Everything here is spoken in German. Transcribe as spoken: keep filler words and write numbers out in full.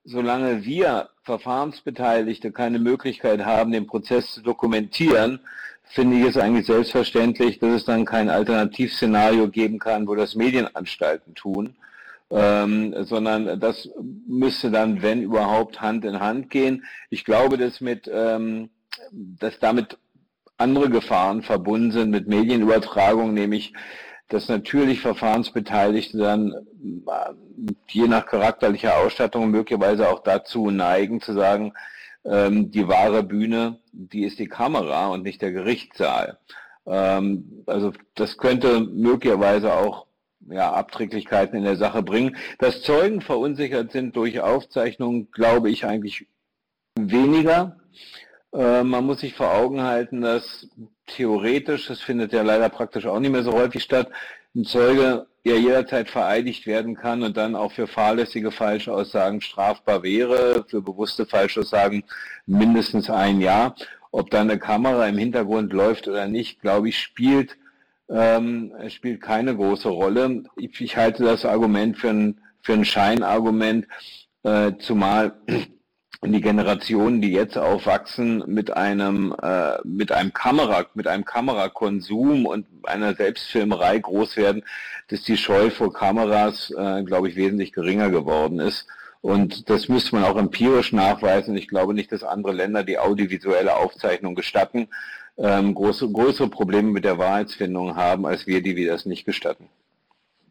solange wir Verfahrensbeteiligte keine Möglichkeit haben, den Prozess zu dokumentieren, finde ich es eigentlich selbstverständlich, dass es dann kein Alternativszenario geben kann, wo das Medienanstalten tun, ähm, sondern das müsste dann, wenn überhaupt, Hand in Hand gehen. Ich glaube, dass, mit, ähm, dass damit andere Gefahren verbunden sind mit Medienübertragung, nämlich dass natürlich Verfahrensbeteiligte dann je nach charakterlicher Ausstattung möglicherweise auch dazu neigen zu sagen, ähm, die wahre Bühne, die ist die Kamera und nicht der Gerichtssaal. Ähm, also das könnte möglicherweise auch ja, Abträglichkeiten in der Sache bringen. Dass Zeugen verunsichert sind durch Aufzeichnungen, glaube ich eigentlich weniger. Äh, man muss sich vor Augen halten, dass theoretisch, das findet ja leider praktisch auch nicht mehr so häufig statt, ein Zeuge ja jederzeit vereidigt werden kann und dann auch für fahrlässige Falschaussagen strafbar wäre, für bewusste Falschaussagen mindestens ein Jahr. Ob da eine Kamera im Hintergrund läuft oder nicht, glaube ich, spielt, ähm, spielt keine große Rolle. Ich, ich halte das Argument für ein, für ein Scheinargument, äh, zumal die Generationen, die jetzt aufwachsen, mit einem äh, mit einem Kamera, mit einem Kamerakonsum und einer Selbstfilmerei groß werden, dass die Scheu vor Kameras, äh, glaube ich, wesentlich geringer geworden ist. Und das müsste man auch empirisch nachweisen. Ich glaube nicht, dass andere Länder die audiovisuelle Aufzeichnung gestatten, ähm, große, größere Probleme mit der Wahrheitsfindung haben, als wir, die wir das nicht gestatten.